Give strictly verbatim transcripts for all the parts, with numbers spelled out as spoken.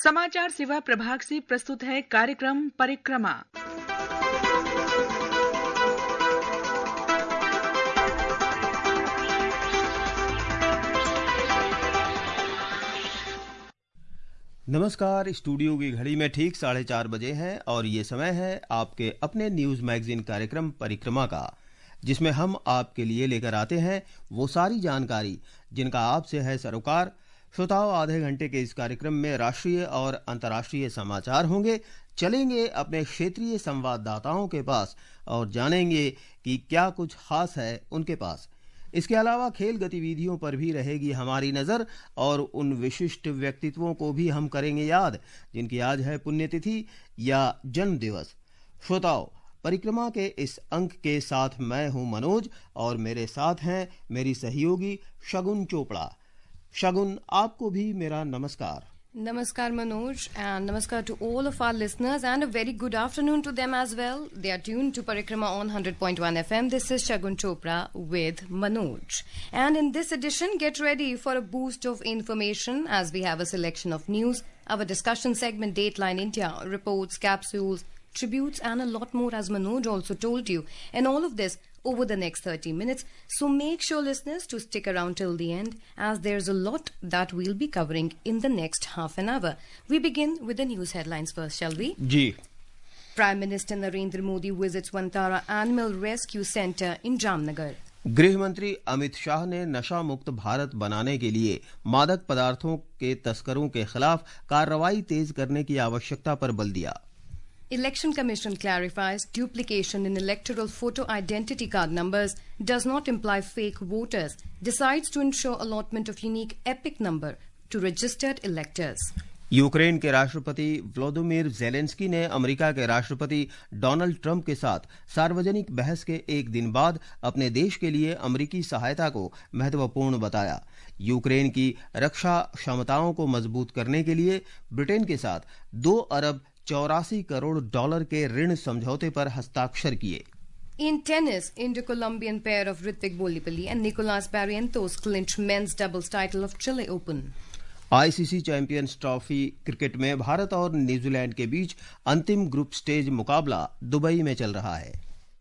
समाचार सेवा प्रभाग से प्रस्तुत है कार्यक्रम परिक्रमा। नमस्कार। स्टूडियो की घड़ी में ठीक साढ़े चार बजे हैं और ये समय है आपके अपने न्यूज मैगजीन कार्यक्रम परिक्रमा का, जिसमें हम आपके लिए लेकर आते हैं वो सारी जानकारी जिनका आपसे है सरोकार। श्रोताओं, आधे घंटे के इस कार्यक्रम में राष्ट्रीय और अंतर्राष्ट्रीय समाचार होंगे। चलेंगे अपने क्षेत्रीय संवाददाताओं के पास और जानेंगे कि क्या कुछ खास है उनके पास। इसके अलावा खेल गतिविधियों पर भी रहेगी हमारी नजर और उन विशिष्ट व्यक्तित्वों को भी हम करेंगे याद जिनकी आज है पुण्यतिथि या जन्म दिवस। श्रोताओं, परिक्रमा के इस अंक के साथ मैं हूं मनोज और मेरे साथ हैं मेरी सहयोगी शगुन चोपड़ा। शगुन, आपको भी मेरा नमस्कार। Namaskar Manoj, and namaskar to all of our listeners, and a very good afternoon to them as well. They are tuned to Parikrama on one hundred point one F M. This is Shagun Chopra with Manoj. And in this edition, get ready for a boost of information as we have a selection of news, our discussion segment Dateline India, reports, capsules, tributes, and a lot more, as Manoj also told you. And all of this over the next thirty minutes. So make sure, listeners, to stick around till the end, as there's a lot that we'll be covering in the next half an hour. We begin with the news headlines first, shall we? Ji. Prime Minister Narendra Modi visits Vantara Animal Rescue Centre in Jamnagar. गृह मंत्री अमित शाह ने नशा मुक्त भारत बनाने के लिए मादक पदार्थों के तस्करों के खिलाफ कार्रवाई तेज करने की आवश्यकता पर बल दिया। Election Commission clarifies duplication in electoral photo identity card numbers does not imply fake voters, decides to ensure allotment of unique EPIC number to registered electors. Ukraine के राष्ट्रपति व्लादिमीर ज़ेलेंस्की ने अमेरिका के राष्ट्रपति डोनाल्ड ट्रंप के साथ सार्वजनिक बहस के एक दिन बाद अपने देश के लिए अमेरिकी सहायता को महत्वपूर्ण बताया। यूक्रेन की रक्षा क्षमताओं को मजबूत करने के लिए ब्रिटेन के साथ दो अरब चौरासी करोड़ डॉलर के ऋण समझौते पर हस्ताक्षर किए। In tennis, Indo-Colombian pair of Ritvik Bolipalli and Nicolas Barrientos clinch men's doubles title of Chile Open. ICC champions trophy cricket में भारत और न्यूजीलैंड के बीच अंतिम ग्रुप स्टेज मुकाबला दुबई में चल रहा है।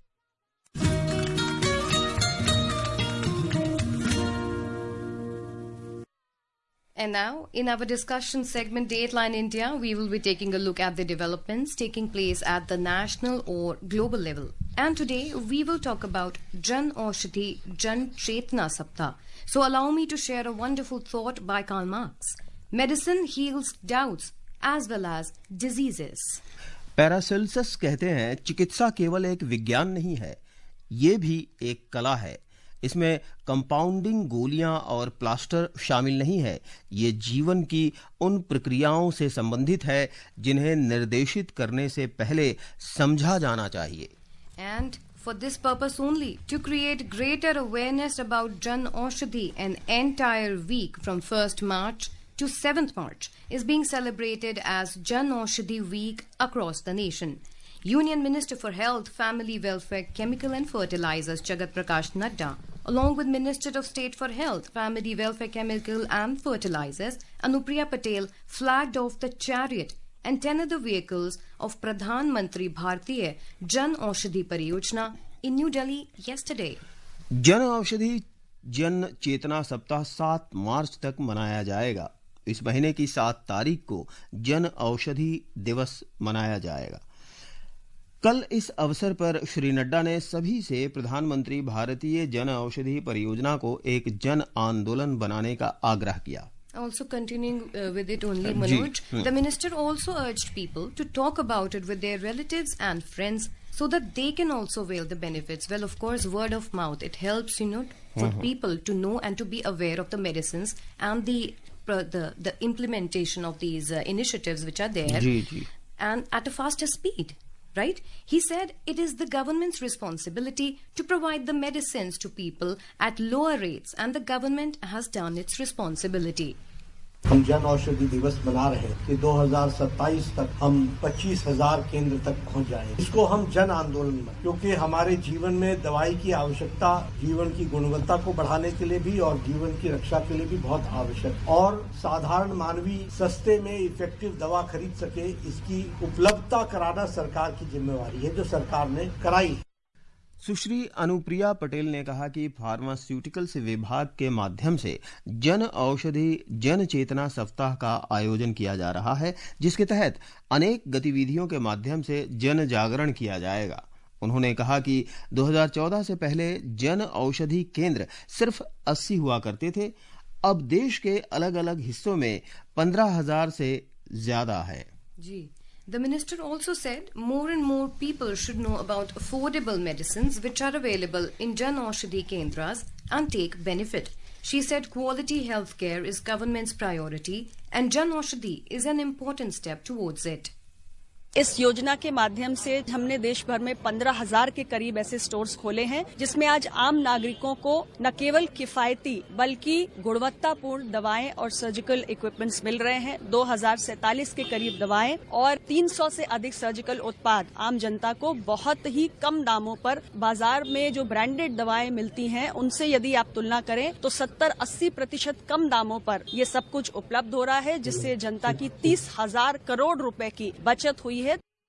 And now, in our discussion segment Dateline India, we will be taking a look at the developments taking place at the national or global level. And today, we will talk about Jan Aushadhi Jan Chetna Saptah. So allow me to share a wonderful thought by Karl Marx. Medicine heals doubts as well as diseases. Paracelsus कहते हैं, चिकित्सा केवल एक विज्ञान नहीं है, ये भी एक कला है। इसमें कंपाउंडिंग गोलियां और प्लास्टर शामिल नहीं है। ये जीवन की उन प्रक्रियाओं से संबंधित है जिन्हें निर्देशित करने से पहले समझा जाना चाहिए। And for this purpose only, to create greater awareness about Jan Aushadhi, an entire week from first March to seventh March is being celebrated as Jan Aushadhi Week across the nation. Union Minister for Health, Family Welfare, Chemical and Fertilizers Jagat Prakash Nadda, along with Minister of State for Health, Family Welfare, Chemical and Fertilizers Anupriya Patel, flagged off the chariot and ten other vehicles of Pradhan Mantri Bharatiya Jan Aushadhi Pariyojana in New Delhi yesterday. Jan Aushadhi जन चेतना सप्ताह सात मार्च तक मनाया जाएगा। इस महीने की सात तारीख को जन औषधि दिवस मनाया जाएगा। कल इस अवसर पर श्री नड्डा ने सभी से प्रधानमंत्री भारतीय जन औषधि परियोजना को एक जन आंदोलन बनाने का आग्रह किया। Also continuing uh, with it only, Manoj, the minister also urged people to talk about it with their relatives and friends so that they can also avail the benefits. Well, of course, word of mouth, it helps, you know, for uh-huh. people to know and to be aware of the medicines and the the, the implementation of these uh, initiatives which are there ji, ji. and at a faster speed. Right? He said it is the government's responsibility to provide the medicines to people at lower rates, and the government has done its responsibility. हम जन औषधि दिवस मना रहे हैं कि दो हज़ार सत्ताईस तक हम पच्चीस हजार केंद्र तक पहुंच जाएंगे। इसको हम जन आंदोलन में, क्योंकि हमारे जीवन में दवाई की आवश्यकता जीवन की गुणवत्ता को बढ़ाने के लिए भी और जीवन की रक्षा के लिए भी बहुत आवश्यक, और साधारण मानवी सस्ते में इफेक्टिव दवा खरीद सके, इसकी उपलब्धता कराना सरकार की जिम्मेवारी है, जो सरकार ने कराई है। सुश्री अनुप्रिया पटेल ने कहा कि फार्मास्यूटिकल्स विभाग के माध्यम से जन औषधि जन चेतना सप्ताह का आयोजन किया जा रहा है, जिसके तहत अनेक गतिविधियों के माध्यम से जन जागरण किया जाएगा। उन्होंने कहा कि दो हज़ार चौदह से पहले जन औषधि केंद्र सिर्फ अस्सी हुआ करते थे, अब देश के अलग अलग हिस्सों में पंद्रह हजार से ज्यादा है। जी। The minister also said more and more people should know about affordable medicines which are available in Jan Aushadhi Kendras and take benefit. She said quality healthcare is government's priority and Jan Aushadhi is an important step towards it. इस योजना के माध्यम से हमने देश भर में पंद्रह हजार के करीब ऐसे स्टोर्स खोले हैं, जिसमें आज आम नागरिकों को न केवल किफायती बल्कि गुणवत्तापूर्ण दवाएं और सर्जिकल इक्विपमेंट्स मिल रहे हैं। दो हजार सैंतालीस के करीब दवाएं और तीन सौ से अधिक सर्जिकल उत्पाद आम जनता को बहुत ही कम दामों पर बाजार में जो ब्रांडेड दवाएं मिलती हैं उनसे यदि आप तुलना करें तो सत्तर अस्सी प्रतिशत कम दामों पर ये सब कुछ उपलब्ध हो रहा है, जिससे जनता की तीस हजार करोड़ रुपए की बचत हुई है।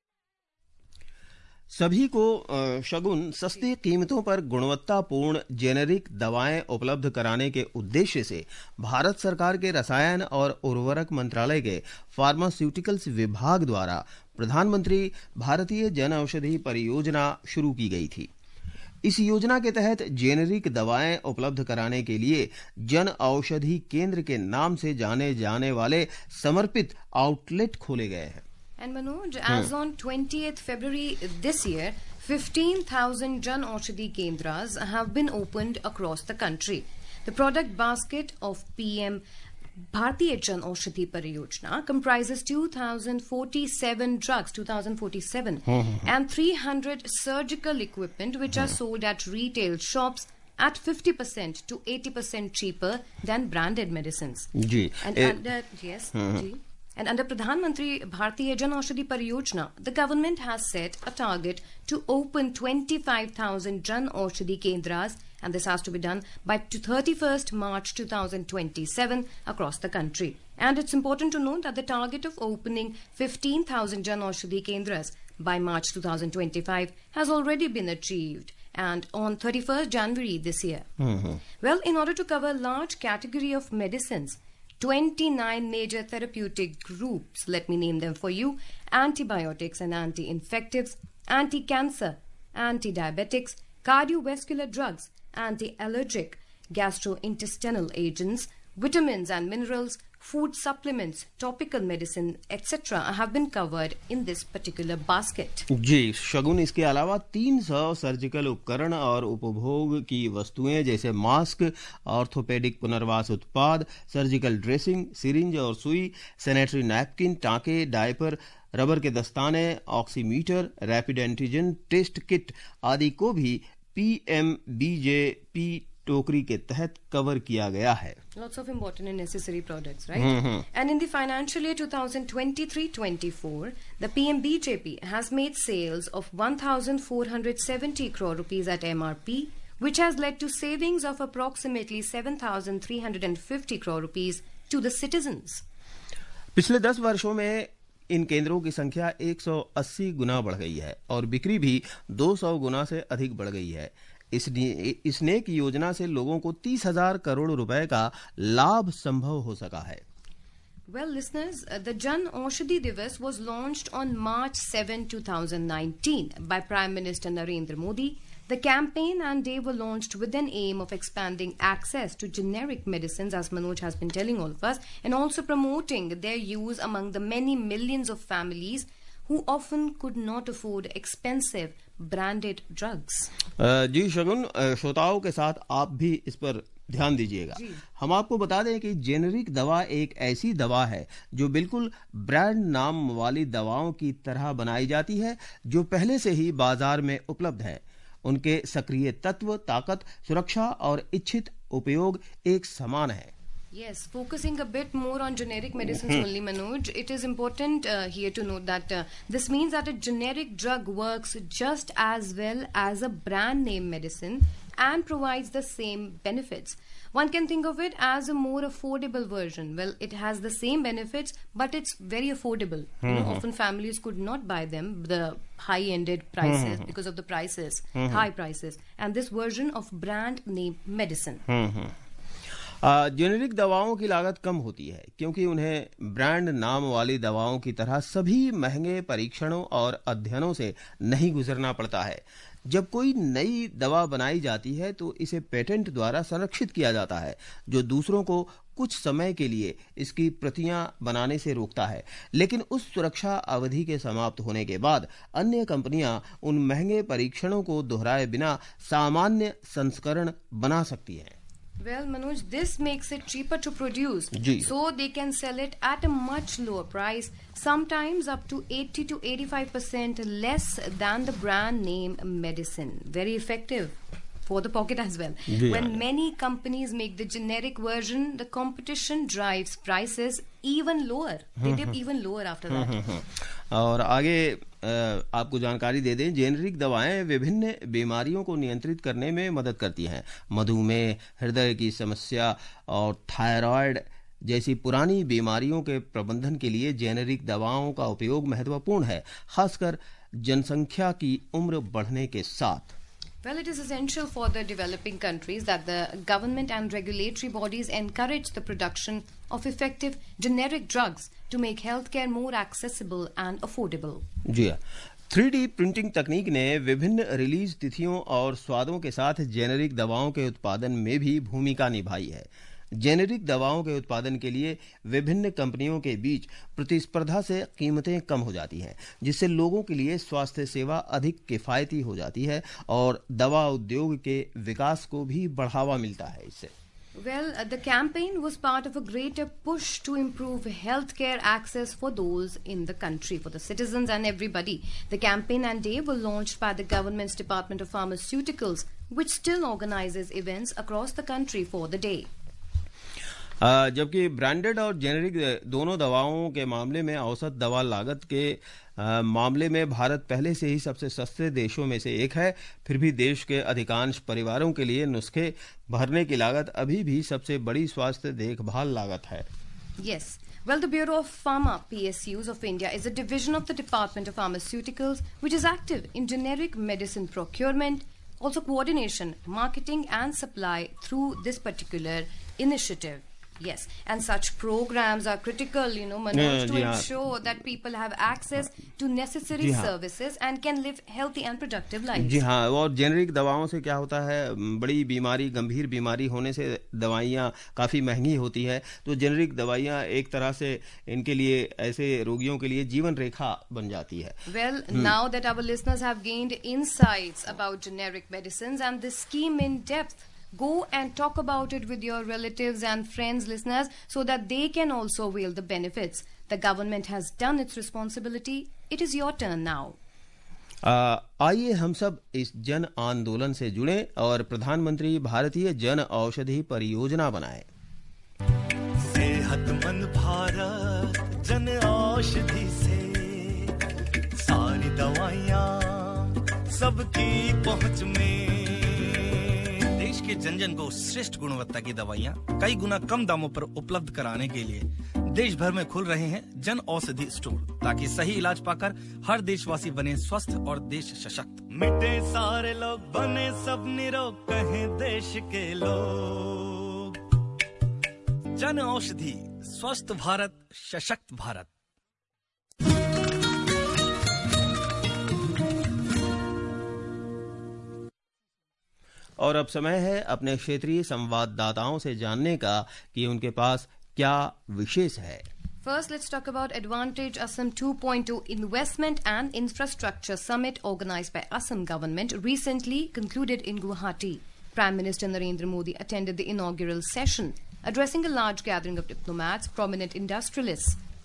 सभी को शगुन सस्ती कीमतों पर गुणवत्तापूर्ण जेनेरिक दवाएं उपलब्ध कराने के उद्देश्य से भारत सरकार के रसायन और उर्वरक मंत्रालय के फार्मास्यूटिकल्स विभाग द्वारा प्रधानमंत्री भारतीय जन औषधि परियोजना शुरू की गई थी। इस योजना के तहत जेनेरिक दवाएं उपलब्ध कराने के लिए जन औषधि केंद्र के नाम से जाने जाने वाले समर्पित आउटलेट खोले गए हैं। And Manoj, as on twentieth February this year, fifteen thousand Jan Aushadhi Kendras have been opened across the country. The product basket of P M Bharatiya Jan Aushadhi Pariyojana comprises two thousand forty-seven drugs, two thousand forty-seven, and three hundred surgical equipment which are sold at retail shops at fifty percent to eighty percent cheaper than branded medicines. Ji. And eh, under, yes, ji. And under Pradhan Mantri Bharatiya Jan Aushadhi Pariyojana, the government has set a target to open twenty-five thousand Jan Aushadhi Kendras, and this has to be done by thirty-first March two thousand twenty-seven across the country. And it's important to note that the target of opening fifteen thousand Jan Aushadhi Kendras by March two thousand twenty-five has already been achieved, and on thirty-first January this year. Mm-hmm. Well, in order to cover large category of medicines, twenty-nine major therapeutic groups, let me name them for you: antibiotics and anti-infectives, anti-cancer, anti-diabetics, cardiovascular drugs, anti-allergic, gastrointestinal agents, vitamins and minerals, food supplements, topical medicine, et cetera have been covered in this particular basket. जी शगुन, इसके अलावा तीन सौ surgical उपकरण और उपभोग की वस्तुएं जैसे मास्क, ऑर्थोपेडिक पुनर्वास उत्पाद, सर्जिकल ड्रेसिंग, सिरिंज और सुई, सैनिटरी नैपकिन, टांके, डायपर, रबर के दस्ताने, oximeter, rapid antigen test kit आदि को भी पीएमबीजेपी टोकरी के तहत कवर किया गया है। Lots of important and necessary products, right? Mm-hmm. And in the financial year twenty twenty-three twenty-four, the P M B J P has made sales of one thousand four hundred seventy crore rupees at M R P, which has led to savings of approximately seven thousand three hundred fifty crore rupees to the citizens. पिछले दस वर्षों में इन केंद्रों की संख्या एक सौ अस्सी गुना बढ़ गई है और बिक्री भी दो सौ गुना से अधिक बढ़ गई है। इस नेक योजना से लोगों को तीस हजार करोड़ रुपए का लाभ संभव हो सका है। Well, listeners, uh, the Jan Aushadhi Divas was launched on March seventh, twenty nineteen by Prime Minister Narendra Modi. The campaign and day were launched with an aim of expanding access to generic medicines, as Manoj has been telling all of us, and also promoting their use among the many millions of families who often could not afford expensive branded drugs. जी शगुन, श्रोताओं के साथ आप भी इस पर ध्यान दीजिएगा। हम आपको बता दें कि जेनेरिक दवा एक ऐसी दवा है जो बिल्कुल ब्रांड नाम वाली दवाओं की तरह बनाई जाती है, जो पहले से ही बाजार में उपलब्ध है। उनके सक्रिय तत्व, ताकत, सुरक्षा और इच्छित उपयोग एक समान है। Yes, focusing a bit more on generic medicines only, Manoj, it is important uh, here to note that uh, this means that a generic drug works just as well as a brand name medicine and provides the same benefits. One can think of it as a more affordable version. Well, it has the same benefits, but it's very affordable. Mm-hmm. You know, often families could not buy them, the high-ended prices, mm-hmm. because of the prices, mm-hmm. high prices. And this version of brand name medicine. Mm-hmm. Generic दवाओं की लागत कम होती है क्योंकि उन्हें brand नाम वाली दवाओं की तरह सभी महंगे परीक्षणों और अध्ययनों से नहीं गुजरना पड़ता है। जब कोई नई दवा बनाई जाती है तो इसे पेटेंट द्वारा संरक्षित किया जाता है, जो दूसरों को कुछ समय के लिए इसकी प्रतियां बनाने से रोकता है, लेकिन उस सुरक्षा अवधि के समाप्त होने के बाद अन्य कंपनियां उन महंगे परीक्षणों को दोहराए बिना सामान्य संस्करण बना सकती हैं। Well, Manoj, this makes it cheaper to produce, so they can sell it at a much lower price, sometimes up to eighty to eighty-five percent less than the brand name medicine. Very effective for the pocket as well. Yeah. When many companies make the generic version, the competition drives prices even lower. They dip even lower after that. और आगे आपको जानकारी दे दें, generic दवाएं विभिन्न बीमारियों को नियंत्रित करने में मदद करती हैं। मधुमेह, हृदय की समस्या और थायराइड जैसी पुरानी बीमारियों के प्रबंधन के लिए जेनेरिक दवाओं का उपयोग महत्वपूर्ण है, खासकर जनसंख्या की उम्र बढ़ने के साथ। Well, it is essential for the developing countries that the government and regulatory bodies encourage the production of effective generic drugs to make healthcare more accessible and affordable. जी हाँ, थ्री डी प्रिंटिंग तकनीक ने विभिन्न release तिथियों और स्वादों के साथ generic दवाओं के उत्पादन में भी भूमिका निभाई है। जेनेरिक दवाओं के उत्पादन के लिए विभिन्न कंपनियों के बीच प्रतिस्पर्धा से कीमतें कम हो जाती हैं, जिससे लोगों के लिए स्वास्थ्य सेवा अधिक किफायती हो जाती है और दवा उद्योग के विकास को भी बढ़ावा मिलता है इससे। Well, uh, the campaign was part of a greater push to improve healthcare access for those in the country, for the citizens and everybody. The campaign and day were launched by the government's Department of Pharmaceuticals, which still organizes events across the country for the day. Uh, जबकि branded और generic दोनों दवाओं के मामले में औसत दवा लागत के uh, मामले में भारत पहले से ही सबसे सस्ते देशों में से एक है, फिर भी देश के अधिकांश परिवारों के लिए नुस्खे भरने की लागत अभी भी सबसे बड़ी स्वास्थ्य देखभाल लागत है। Yes. Well, the Bureau of Pharma, P S Us of India, is a division of the Department of Pharmaceuticals, which is active in generic medicine procurement, also coordination, marketing and supply through this particular initiative. Yes, and such programs are critical, you know, Manoj, to ensure that people have access to necessary services and can live healthy and productive lives. जी हाँ, और generic दवाओं से क्या होता है, बड़ी बीमारी, गंभीर बीमारी होने से दवाइयाँ काफ़ी महंगी होती है, तो जेनेरिक दवाइयाँ एक तरह से इनके लिए, ऐसे रोगियों के लिए जीवन रेखा बन जाती है। Well, hmm. now that our listeners have gained insights about generic medicines and this scheme in depth, go and talk about it with your relatives and friends, listeners, so that they can also avail the benefits. The government has done its responsibility. It is your turn now. आइए हम सब इस जन आंदोलन से जुड़ें और प्रधानमंत्री भारतीय जन औषधि परियोजना बनाएं। सेहतमंद भारत जन औषधि से सारी दवाइयाँ सबकी पहुँच में। देश के जन जन को श्रेष्ठ गुणवत्ता की दवाइयाँ कई गुना कम दामों पर उपलब्ध कराने के लिए देश भर में खुल रहे हैं जन औषधि स्टोर, ताकि सही इलाज पाकर हर देशवासी बने स्वस्थ और देश सशक्त। मिटे सारे लोग, बने सब निरोग, कहें देश के लोग। जन औषधि, स्वस्थ भारत, सशक्त भारत। और अब समय है अपने क्षेत्रीय संवाददाताओं से जानने का कि उनके पास क्या विशेष है। First, let's talk about Advantage Assam two point oh Investment and Infrastructure Summit organized by Assam government recently concluded in Guwahati. Prime Minister Narendra Modi attended the inaugural session, addressing a large gathering of diplomats, prominent industrialists,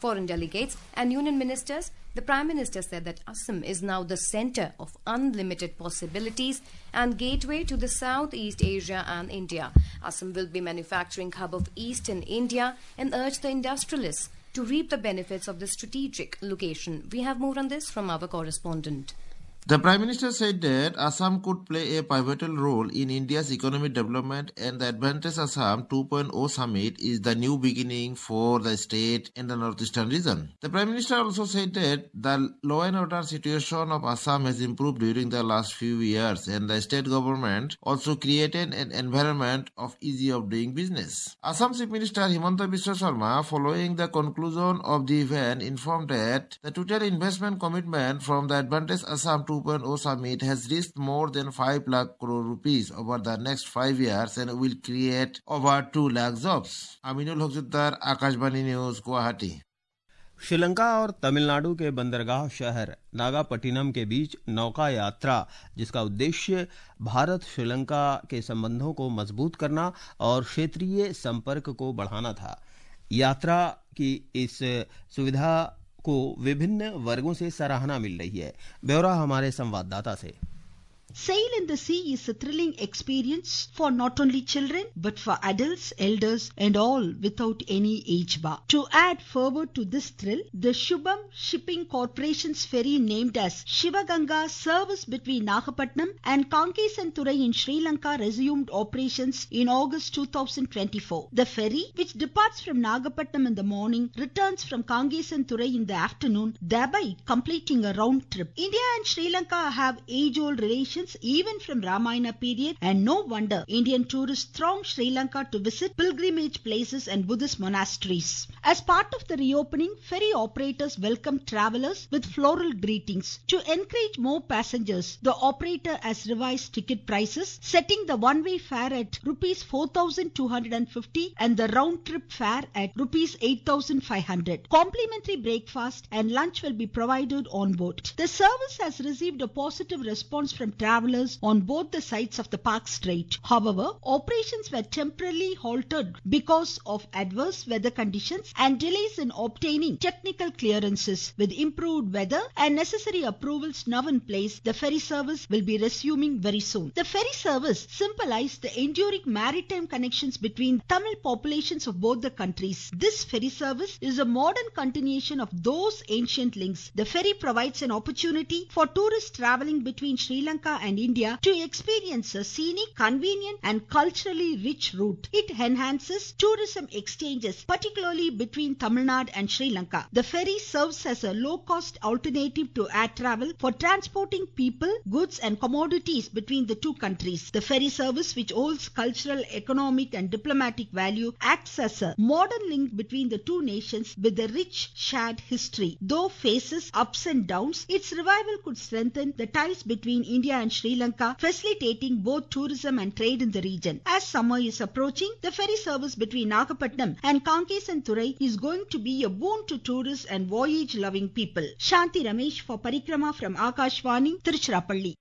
foreign delegates and union ministers, the Prime Minister said that Assam is now the centre of unlimited possibilities and gateway to the Southeast Asia and India. Assam will be manufacturing hub of Eastern India and urged the industrialists to reap the benefits of the strategic location. We have more on this from our correspondent. The Prime Minister said that Assam could play a pivotal role in India's economic development, and the Advantage Assam two point oh summit is the new beginning for the state in the northeastern region. The Prime Minister also said that the law and order situation of Assam has improved during the last few years, and the state government also created an environment of easy of doing business. Assam Chief Minister Himanta Biswa Sharma, following the conclusion of the event, informed that the total investment commitment from the Advantage Assam two point oh summit has reached more than five lakh crore rupees over the next five years and will create over two lakh jobs. Aminul Haqzuddar, Akashvani News, Guwahati. Sri Lanka और तमिलनाडु के बंदरगाह शहर नागापट्टिनम के बीच नौका यात्रा, जिसका उद्देश्य भारत श्रीलंका के संबंधों को मजबूत करना और क्षेत्रीय संपर्क को बढ़ाना था। यात्रा की इस सुविधा को विभिन्न वर्गों से सराहना मिल रही है। ब्यौरा हमारे संवाददाता से। Sail in the sea is a thrilling experience for not only children but for adults, elders and all without any age bar. To add fervor to this thrill, the Shubham Shipping Corporation's ferry named as Shivaganga service between Nagapattinam and Kankesanturai in Sri Lanka resumed operations in August two thousand twenty-four. The ferry, which departs from Nagapattinam in the morning, returns from Kankesanturai in the afternoon, thereby completing a round trip. India and Sri Lanka have age-old relations even from Ramayana period, and no wonder Indian tourists throng Sri Lanka to visit pilgrimage places and Buddhist monasteries. As part of the reopening, ferry operators welcome travellers with floral greetings. To encourage more passengers, the operator has revised ticket prices, setting the one-way fare at rupees four thousand two hundred fifty and the round-trip fare at rupees eight thousand five hundred. Complimentary breakfast and lunch will be provided on board. The service has received a positive response from travelers on both the sides of the Park Strait. However, operations were temporarily halted because of adverse weather conditions and delays in obtaining technical clearances. With improved weather and necessary approvals now in place, the ferry service will be resuming very soon. The ferry service symbolized the enduring maritime connections between Tamil populations of both the countries. This ferry service is a modern continuation of those ancient links. The ferry provides an opportunity for tourists traveling between Sri Lanka and India to experience a scenic, convenient and culturally rich route. It enhances tourism exchanges, particularly between Tamil Nadu and Sri Lanka. The ferry serves as a low-cost alternative to air travel for transporting people, goods and commodities between the two countries. The ferry service, which holds cultural, economic and diplomatic value, acts as a modern link between the two nations with a rich shared history. Though faces ups and downs, its revival could strengthen the ties between India and Sri Lanka, facilitating both tourism and trade in the region. As summer is approaching, the ferry service between Nagapattinam and Kankesanturai is going to be a boon to tourists and voyage-loving people. Shanti Ramesh for Parikrama from Akashvani, Tiruchirappalli.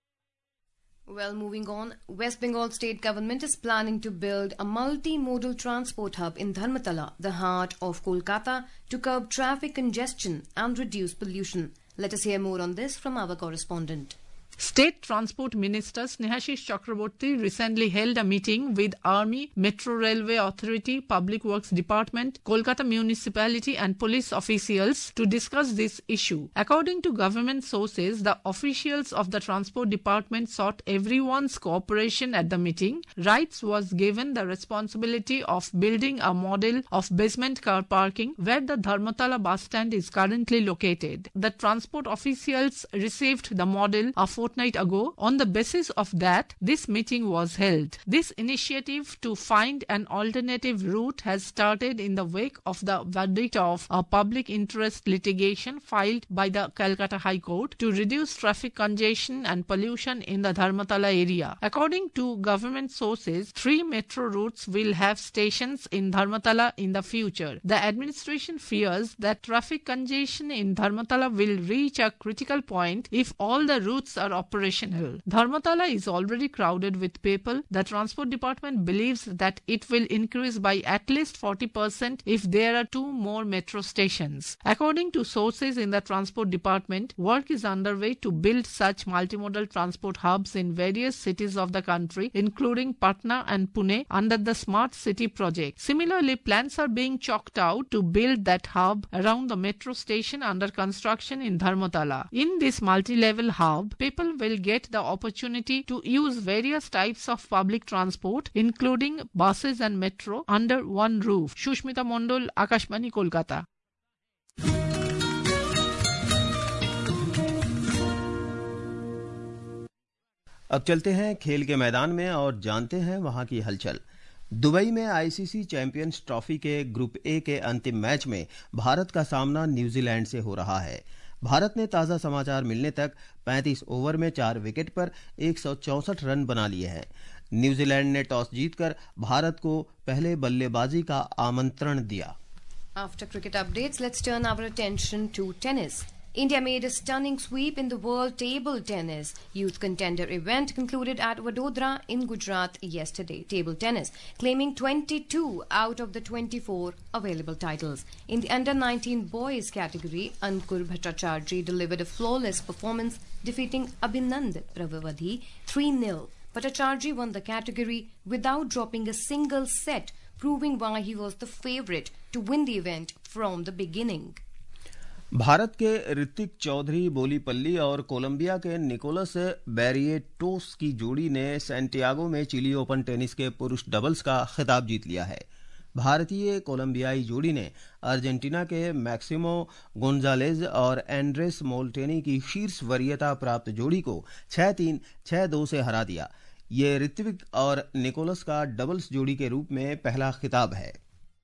Well, moving on, West Bengal state government is planning to build a multi-modal transport hub in Dharmatala, the heart of Kolkata, to curb traffic congestion and reduce pollution. Let us hear more on this from our correspondent. State Transport Minister Snehashish Chakraborty recently held a meeting with Army, Metro Railway Authority, Public Works Department, Kolkata Municipality and police officials to discuss this issue. According to government sources, the officials of the Transport Department sought everyone's cooperation at the meeting. Rights was given the responsibility of building a model of basement car parking where the Dharmatala bus stand is currently located. The transport officials received the model a fortnight ago. On the basis of that, this meeting was held. This initiative to find an alternative route has started in the wake of the verdict of a public interest litigation filed by the Calcutta High Court to reduce traffic congestion and pollution in the Dharmatala area. According to government sources, three metro routes will have stations in Dharmatala in the future. The administration fears that traffic congestion in Dharmatala will reach a critical point if all the routes are operational. Dharmatala is already crowded with people. The Transport Department believes that it will increase by at least forty percent if there are two more metro stations. According to sources in the Transport Department, work is underway to build such multimodal transport hubs in various cities of the country, including Patna and Pune, under the Smart City project. Similarly, plans are being chalked out to build that hub around the metro station under construction in Dharmatala. In this multi-level hub, people will get the opportunity to use various types of public transport, including buses and metro, under one roof. Shushmita Mondol, Akashbani, Kolkata. अब चलते हैं खेल के मैदान में और जानते हैं वहां की हलचल। दुबई में आईसीसी चैंपियंस ट्रॉफी के ग्रुप ए के अंतिम मैच में भारत का सामना न्यूजीलैंड से हो रहा है। भारत ने ताज़ा समाचार मिलने तक पैंतीस ओवर में चार विकेट पर एक सौ चौसठ रन बना लिए हैं। न्यूजीलैंड ने टॉस जीतकर भारत को पहले बल्लेबाजी का आमंत्रण दिया। After cricket updates, let's turn our attention to tennis. India made a stunning sweep in the World Table Tennis Youth Contender event concluded at Vadodara in Gujarat yesterday. Table tennis claiming twenty-two out of the twenty-four available titles. In the under nineteen boys category, Ankur Bhattacharjee delivered a flawless performance, defeating Abhinand Pravavadhi three nil. Bhattacharjee won the category without dropping a single set, proving why he was the favourite to win the event from the beginning. Bharat के ऋतिक चौधरी बोलीपल्ली और Colombia के Nicholas बैरिएटोस की जोड़ी ने Santiago में chilli open tennis के पुरुष doubles का खिताब जीत लिया है। भारतीय कोलंबियाई जोड़ी ने अर्जेंटीना के मैक्सिमो गोंजालेज और एंड्रेस मोल्टेनी की शीर्ष वरीयता प्राप्त जोड़ी को छह तीन छह दो से हरा दिया। ये ऋत्विक और निकोलस का डबल्स जोड़ी के रूप में पहला खिताब है।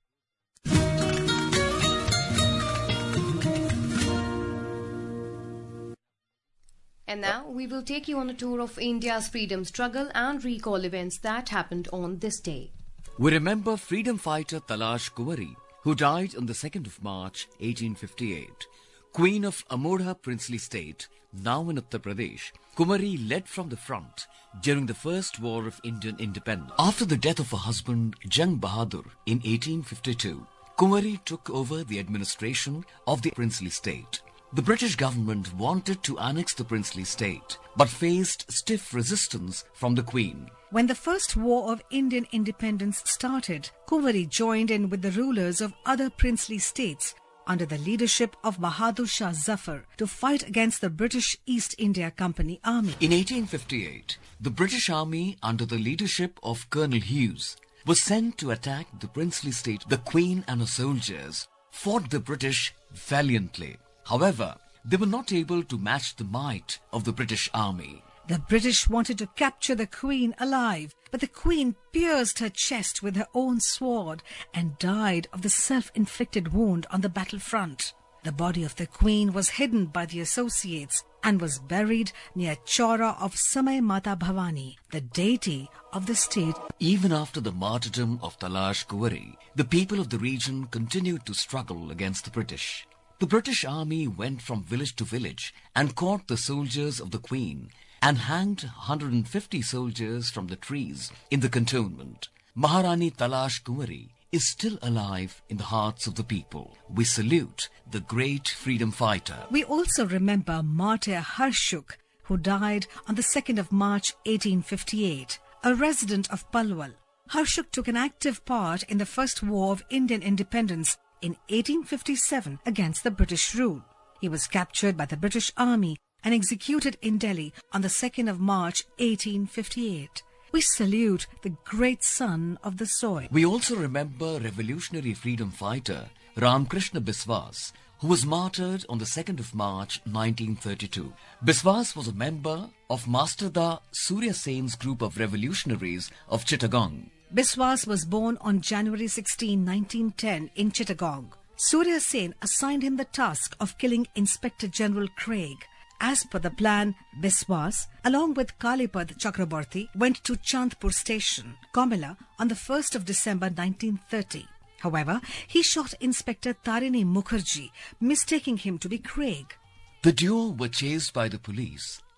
And now we will take you on a tour of India's freedom struggle and recall events that happened on this day. We remember freedom fighter Talash Kuwari, who died on the second of March eighteen fifty-eight. Queen of Amodha princely state, now in Uttar Pradesh, Kumari led from the front during the First War of Indian Independence. After the death of her husband Jang Bahadur in eighteen fifty-two, Kumari took over the administration of the princely state. The British government wanted to annex the princely state, but faced stiff resistance from the Queen. When the First War of Indian Independence started, Kuwari joined in with the rulers of other princely states under the leadership of Bahadur Shah Zafar to fight against the British East India Company army. In eighteen fifty-eight, the British army under the leadership of Colonel Hughes was sent to attack the princely state. The Queen and her soldiers fought the British valiantly. However, they were not able to match the might of the British army. The British wanted to capture the Queen alive, but the Queen pierced her chest with her own sword and died of the self-inflicted wound on the battlefront. The body of the Queen was hidden by the associates and was buried near Chaura of Samay Mata Bhavani, the deity of the state. Even after the martyrdom of Talash Kuwari, the people of the region continued to struggle against the British. The British army went from village to village and caught the soldiers of the Queen and hanged one hundred fifty soldiers from the trees in the cantonment. Maharani Talash Kuwari is still alive in the hearts of the people. We salute the great freedom fighter. We also remember Martyr Harshuk, who died on the second of March eighteen fifty-eight, a resident of Palwal. Harshuk took an active part in the First War of Indian Independence in eighteen fifty-seven against the British rule. He was captured by the British Army and executed in Delhi on the second of March eighteen fifty-eight. We salute the great son of the soil. We also remember revolutionary freedom fighter Ramkrishna Biswas, who was martyred on the second of March nineteen thirty-two. Biswas was a member of Masterda Surya Sen's group of revolutionaries of Chittagong. Biswas was born on January sixteenth, nineteen ten in Chittagong. Surya Sen assigned him the task of killing Inspector General Craig. As per the plan, Biswas, along with Kalipad Chakraborty, went to Chandpur station, Komila, on the first of December nineteen thirty. However, he shot Inspector Tarini Mukherjee, mistaking him to be Craig. The duo were chased by the police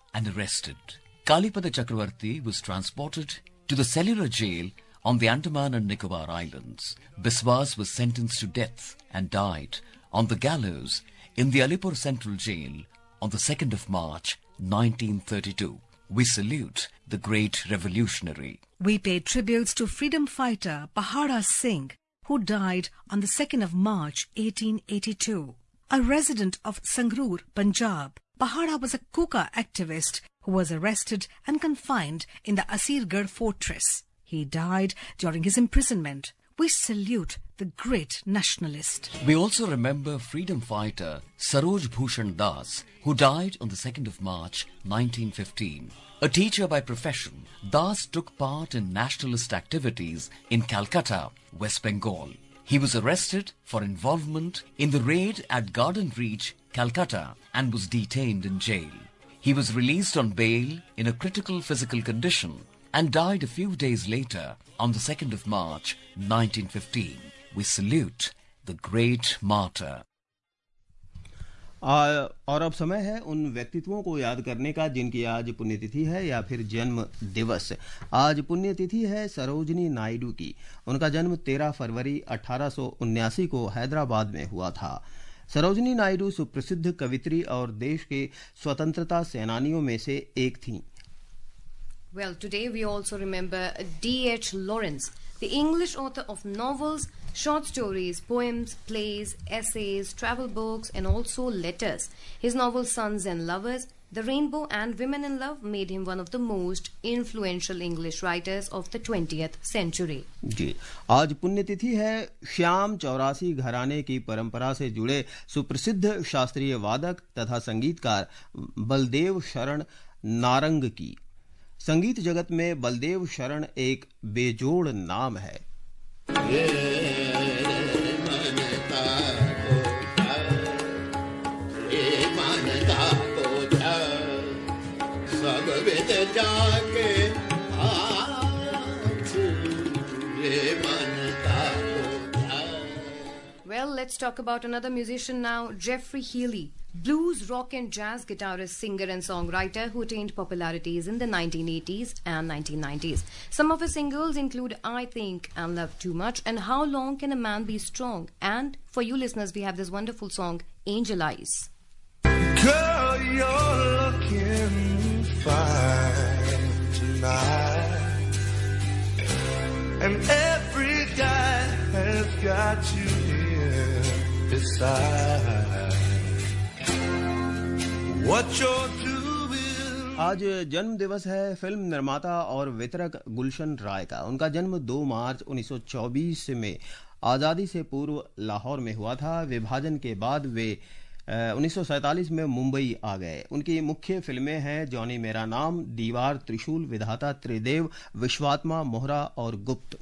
and arrested. Kalipada Chakravarti was transported to the cellular jail on the Andaman and Nicobar Islands. Biswas was sentenced to death and died on the gallows in the Alipur Central Jail on the second of March nineteen thirty-two. We salute the great revolutionary. We pay tributes to freedom fighter Pahara Singh, who died on the second of March eighteen eighty-two. A resident of Sangrur, Punjab, Pahara was a Kuka activist who was arrested and confined in the Asirgarh fortress. He died during his imprisonment. We salute the great nationalist. We also remember freedom fighter Saroj Bhushan Das, who died on the second of March nineteen fifteen. A teacher by profession, Das took part in nationalist activities in Calcutta, West Bengal. He was arrested for involvement in the raid at Garden Reach, Calcutta, and was detained in jail. He was released on bail in a critical physical condition and died a few days later on the second of March nineteen fifteen. We salute the great martyr. आ, और अब समय है उन व्यक्तित्वों को याद करने का जिनकी आज पुण्यतिथि है या फिर जन्म दिवस। आज पुण्यतिथि है सरोजनी नायडू की। उनका जन्म तेरह फरवरी अठारह सौ उन्यासी को हैदराबाद में हुआ था। सरोजनी नायडू सुप्रसिद्ध कवित्री और देश के स्वतंत्रता सेनानियों में से एक थीं। Well, today we also remember D H Lawrence, the English author of novels, short stories, poems, plays, essays, travel books, and also letters. His novels Sons and Lovers, The Rainbow, and Women in Love made him one of the most influential English writers of the twentieth century. जी, आज पुण्यतिथि है श्याम चौरासी घराने की परंपरा से जुड़े सुप्रसिद्ध शास्त्रीय वादक तथा संगीतकार बलदेव शरण नारंग की। संगीत जगत में बलदेव शरण एक बेजोड़ नाम है। Well, let's talk about another musician now, Jeffrey Healy. Blues, rock and jazz guitarist, singer and songwriter who attained popularities in the nineteen eighties and nineteen nineties. Some of his singles include I Think and Love Too Much and How Long Can a Man Be Strong? And for you listeners, we have this wonderful song, Angel Eyes. Girl, you're looking fine tonight, and every guy has got you here beside. आज जन्म दिवस है film निर्माता और वितरक गुलशन राय का। उनका जन्म दो मार्च उन्नीस सौ चौबीस में आज़ादी से पूर्व लाहौर में हुआ था। विभाजन के बाद वे उन्नीस सौ सैंतालीस में मुंबई आ गए। उनकी मुख्य फिल्में हैं जॉनी मेरा नाम, दीवार, त्रिशूल, विधाता, त्रिदेव, विश्वात्मा, मोहरा और गुप्त।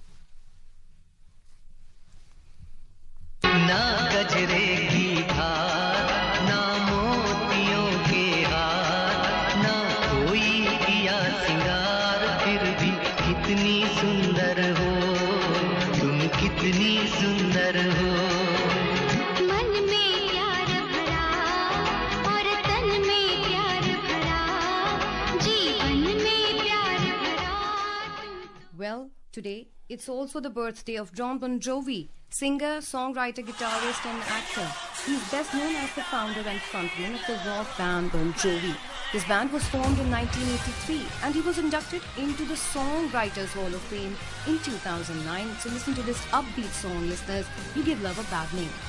ना गजरे की धार, ना मोतियों के हार, ना कोई किया सिंगार, फिर भी कितनी सुंदर हो तुम, कितनी सुंदर हो। मन में प्यार भरा और तन में प्यार भरा, जीवन में प्यार भरा। Well, today it's also the birthday of John Bon Jovi, singer, songwriter, guitarist and actor. He is best known as the founder and frontman of the rock band Bon Jovi. This band was formed in nineteen eighty-three and he was inducted into the Songwriters Hall of Fame in two thousand nine. So listen to this upbeat song, listeners. You Give Love a Bad Name.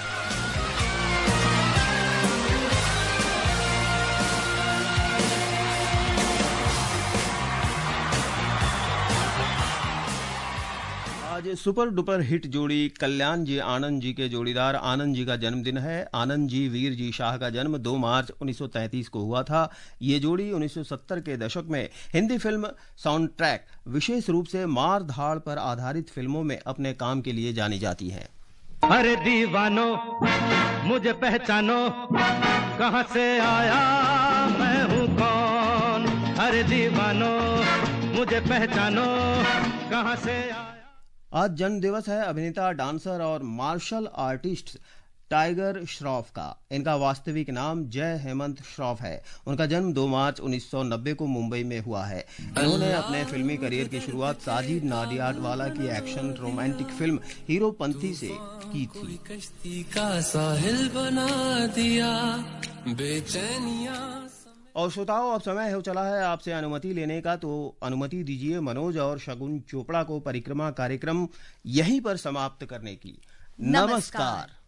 आज super duper hit जोड़ी कल्याण जी आनंद जी के जोड़ीदार आनंद जी का जन्मदिन है। आनंद जी वीर जी शाह का जन्म दो मार्च उन्नीस सौ तैंतीस को हुआ था। ये जोड़ी उन्नीस सौ सत्तर के दशक में हिंदी फिल्म साउंड ट्रैक, विशेष रूप से मार धाड़ पर आधारित फिल्मों में अपने काम के लिए जानी जाती है। अरे दीवानो मुझे पहचानो, कहां से आया मैं हूं कौन। अरे दीवानो मुझे पहचानो, कहां से आया। आज जन्म दिवस है अभिनेता, डांसर और मार्शल आर्टिस्ट टाइगर श्रॉफ का। इनका वास्तविक नाम जय हेमंत श्रॉफ है। उनका जन्म दो मार्च उन्नीस सौ नब्बे को मुंबई में हुआ है। इन्होंने अपने फिल्मी करियर की शुरुआत साजिद नाडियाडवाला की एक्शन रोमांटिक फिल्म हीरोपंथी से की थी। कश्ती का साहिल बना दिया बेचैनिया। और श्रोताओं, अब समय हो चला है आपसे अनुमति लेने का, तो अनुमति दीजिए मनोज और शगुन चोपड़ा को परिक्रमा कार्यक्रम यहीं पर समाप्त करने की। नमस्कार।